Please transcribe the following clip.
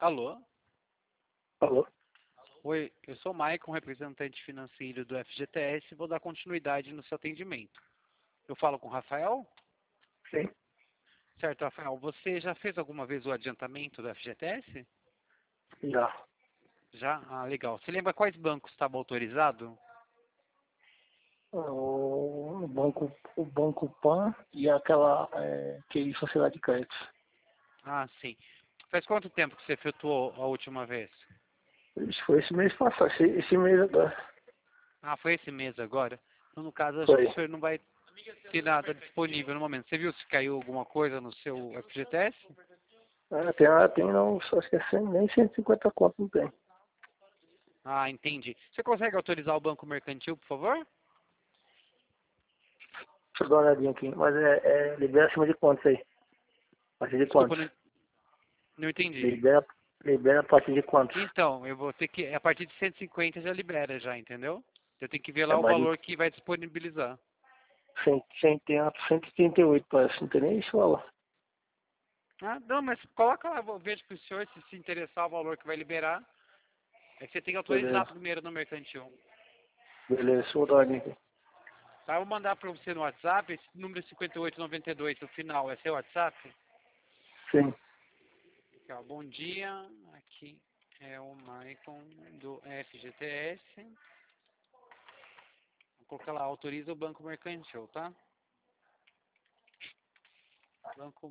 Alô? Alô? Oi, eu sou o Maicon, representante financeiro do FGTS, e vou dar continuidade no seu atendimento. Eu falo com o Rafael? Sim. Certo, Rafael, você já fez alguma vez o adiantamento do FGTS? Já. Já? Ah, legal. Você lembra quais bancos estavam autorizados? O Banco Pan e aquela que Sociedade de Crédito. Ah, sim. Faz quanto tempo que você efetuou a última vez? Isso foi esse mês passado, esse mês agora. Ah, foi esse mês agora? Então, no caso, acho que Foi. o senhor não vai ter nada disponível no momento. Você viu se caiu alguma coisa no seu FGTS? Tem não, só acho que nem 150 conto não tem. Ah, entendi. Você consegue autorizar o banco mercantil, por favor? Deixa eu dar uma olhadinha aqui. Mas libera acima de quantos aí? A partir de Desculpa, quantos? não entendi. Libera a partir de quantos? Então, eu vou ter que, a partir de 150 já libera já, entendeu? Eu tenho que ver É lá o mais de valor que vai disponibilizar. 138 parece. Não tem nem isso, ó. Ah, não, mas coloca lá, eu vejo pro senhor se interessar o valor que vai liberar. É que você tem que autorizar Beleza. primeiro no mercantil. Beleza, vou dar uma olhadinha aqui. Tá, eu vou mandar para você no WhatsApp, esse número 5892 no final, é seu WhatsApp? Sim. Aqui, ó, bom dia, aqui é o Maicon do FGTS. Vou colocar lá, autoriza o banco mercantil, tá? Banco